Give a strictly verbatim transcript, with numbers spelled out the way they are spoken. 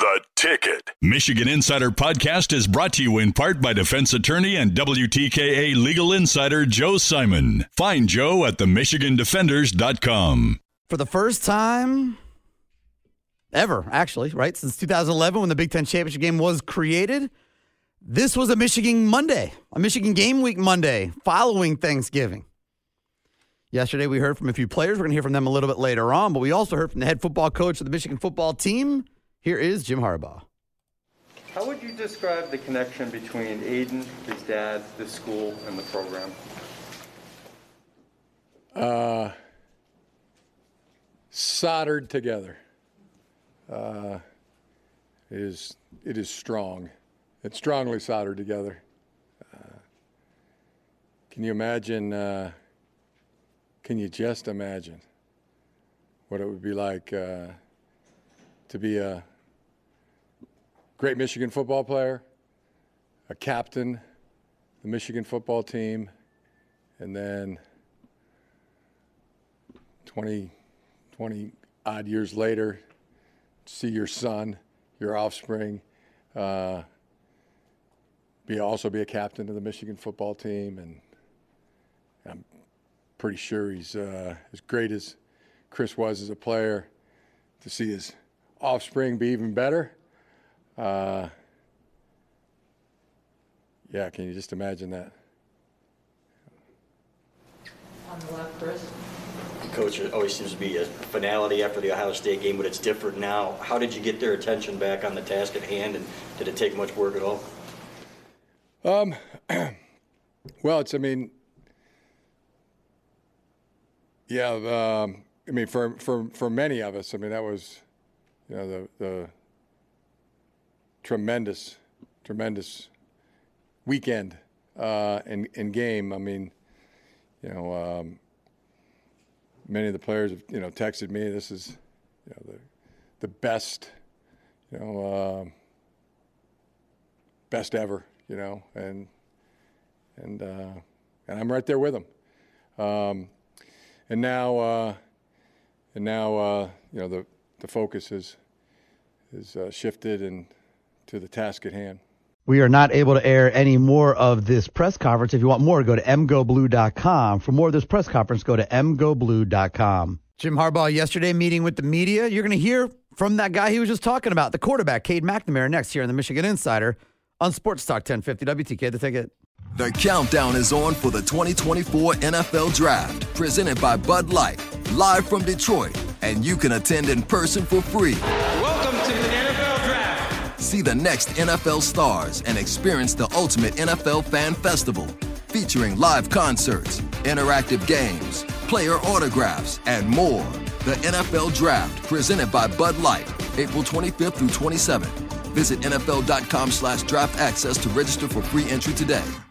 The Ticket. Michigan Insider Podcast is brought to you in part by defense attorney and W T K A legal insider Joe Simon. Find Joe at the michigan defenders dot com. For the first time ever, actually, right, since two thousand eleven when the Big Ten Championship game was created, this was a Michigan Monday, a Michigan Game Week Monday following Thanksgiving. Yesterday, we heard from a few players. We're going to hear from them a little bit later on, but we also heard from the head football coach of the Michigan football team. Here is Jim Harbaugh. How would you describe the connection between Aiden, his dad, the school, and the program? Uh, soldered together. Uh, it is, it is strong. It's strongly soldered together. Uh, can you imagine... Uh, Can you just imagine what it would be like uh, to be a great Michigan football player, a captain, the Michigan football team, and then twenty, twenty odd years later, see your son, your offspring, uh, be also be a captain of the Michigan football team, and I'm pretty sure he's uh, as great as Chris was as a player. To see his offspring be even better, uh, yeah, can you just imagine that? On the left, Chris. Coach, there always seems to be a finality after the Ohio State game, but it's different now. How did you get their attention back on the task at hand, and did it take much work at all? Um, well, it's, I mean, Yeah, um, I mean, for for for many of us, I mean, that was, you know, the the tremendous, tremendous weekend uh, in in game. I mean, you know, um, many of the players have, you know, texted me. This is, you know, the the best, you know, uh, best ever. You know, and and uh, and I'm right there with them. Um, And now, uh, and now, uh, you know, the, the focus is is uh, shifted and to the task at hand. We are not able to air any more of this press conference. If you want more, go to m go blue dot com. For more of this press conference, go to m go blue dot com. Jim Harbaugh yesterday meeting with the media. You're going to hear from that guy he was just talking about, the quarterback, Cade McNamara, next here on the Michigan Insider on Sports Talk ten fifty W T K. The Ticket. The countdown is on for the twenty twenty-four N F L Draft, presented by Bud Light, live from Detroit, and you can attend in person for free. Welcome to the N F L Draft. See the next N F L stars and experience the ultimate N F L fan festival, featuring live concerts, interactive games, player autographs, and more. The N F L Draft, presented by Bud Light, April twenty-fifth through twenty-seventh. Visit N F L dot com slash draft access to register for free entry today.